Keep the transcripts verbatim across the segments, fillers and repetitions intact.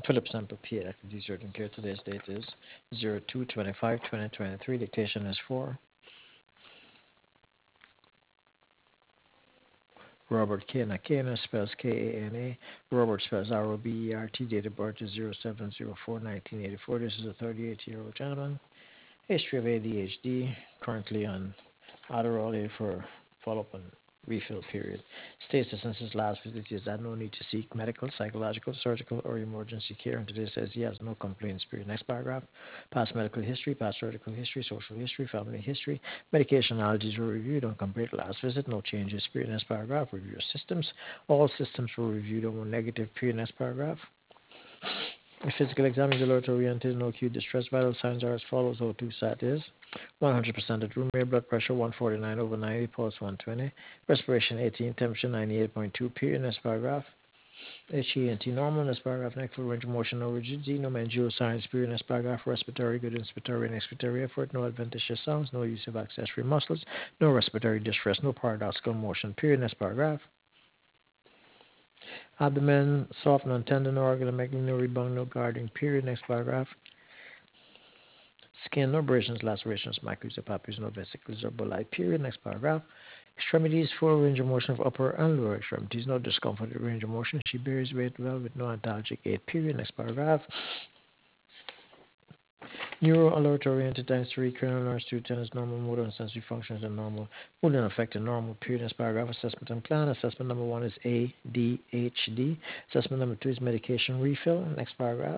Philip Sample P A Activities Urgent Care. Today's date is zero two twenty-five twenty twenty-three. Dictation is for Robert Kena. Kena spells K A N A. Robert spells R O B E R T. Date of birth is zero seven zero four nineteen eighty-four. This is a thirty-eight-year-old gentleman. History of A D H D. Currently on Adderall for follow-up and refill period. States that since his last visit he has had no need to seek medical, psychological, surgical, or emergency care. And today says he has no complaints. Period. Next paragraph. Past medical history, past surgical history, social history, family history. Medication allergies were reviewed on compared to last visit. No changes. Period. Next paragraph. Review your systems. All systems were reviewed and were negative. Period. Next paragraph. A physical exam is alert oriented, no acute distress. Vital signs are as follows. O two sat is one hundred percent at room air, blood pressure one forty-nine over ninety, pulse one twenty, respiration eighteen, temperature ninety-eight point two. Period. Next paragraph. H E N T normal. Next paragraph. Neck full range of motion, no rigidity, no meningeal signs. Period. Next paragraph. Respiratory good, inspiratory and expiratory effort, no adventitious sounds, no use of accessory muscles, no respiratory distress, no paradoxical motion. Period. Next paragraph. Abdomen soft, non-tender, no organomegaly, no rebound, no guarding. Period. Next paragraph. Skin, no abrasions, lacerations, macules, or papules, no vesicles or bulli. Period. Next paragraph. Extremities, full range of motion of upper and lower extremities, no discomfort with range of motion. She bears weight well with no antalgic aid. Period. Next paragraph. Neuro alert oriented times three, cranial nerves, two tenants, normal motor and sensory functions are normal. Mood and affected normal. Period. Next paragraph. Assessment and plan. Assessment number one is A D H D. Assessment number two is medication refill. Next paragraph.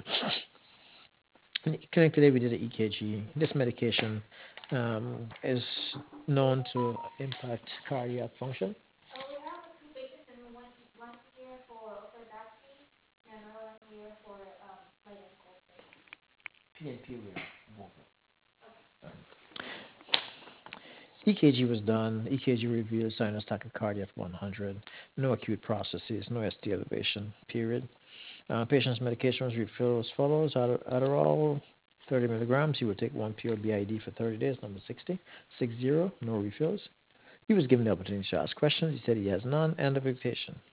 In clinic today, we did an E K G. This medication um, is known to impact cardiac function. P and P E K G was done. E K G revealed sinus tachycardia of one hundred. No acute processes. No S T elevation. Period. Uh, patient's medication was refilled as follows. Adderall, thirty milligrams. He would take one pure B I D for thirty days. Number sixty. six zero. No refills. He was given the opportunity to ask questions. He said he has none. End of dictation.